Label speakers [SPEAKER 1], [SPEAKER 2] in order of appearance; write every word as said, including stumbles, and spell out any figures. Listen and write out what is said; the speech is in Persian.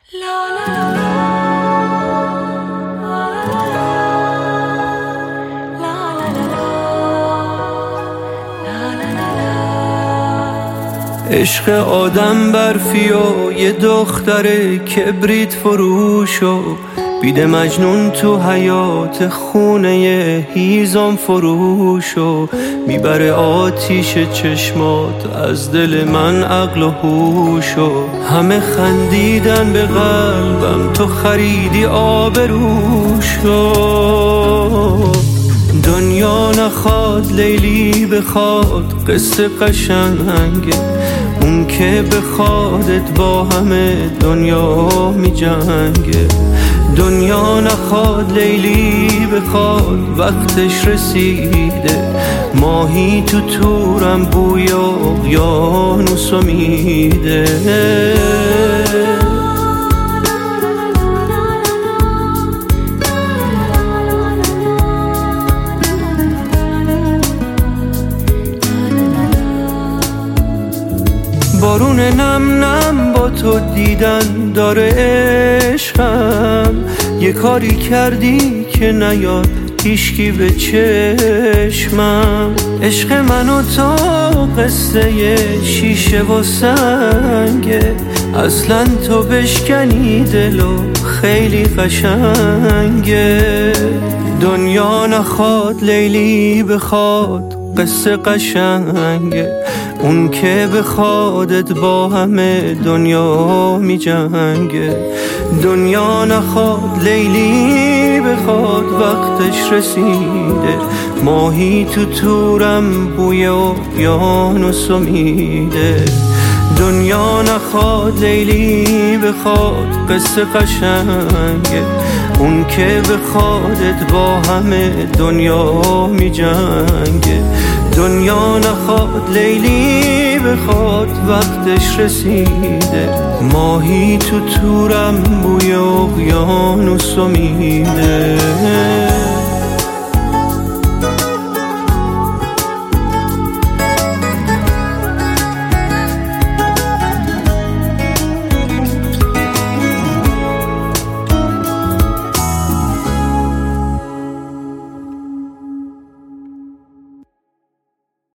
[SPEAKER 1] عشق آدم برفی و یه دختر کبریت فروش و بیده مجنون تو حیات خونه هیزم فروش و میبره آتیش چشمات از دل من عقل و هوش و همه خندیدن به قلبم تو خریدی آبروش و دنیا نخواد لیلی بخواد قصه قشنگه اون که بخوادت با همه دنیا می جنگه دنیا نخواد لیلی بخواد وقتش رسیده ماهی تو تورم بوی اقیانوسو میده بارون نم نم با تو دیدن داره عشقم یه کاری کردی که نیاد هیشکی به چشمم عشق من و تو قصه شیشه و سنگه اصلا تو بشکنی دلو خیلی قشنگه دنیا نخواد لیلی بخواد قصه قشنگه اون که بخوادت با همه دنیا می جنگه دنیا نخواد لیلی بخواد وقتش رسیده ماهی تو تورم بوی اقیانوسو میده دنیا نخواد لیلی بخواد قصه قشنگه اون که بخوادت با همه دنیا می جنگه دنیا نخواد لیلی بخواد وقتش رسیده ماهی تو تورم بوی اقیانوسو میده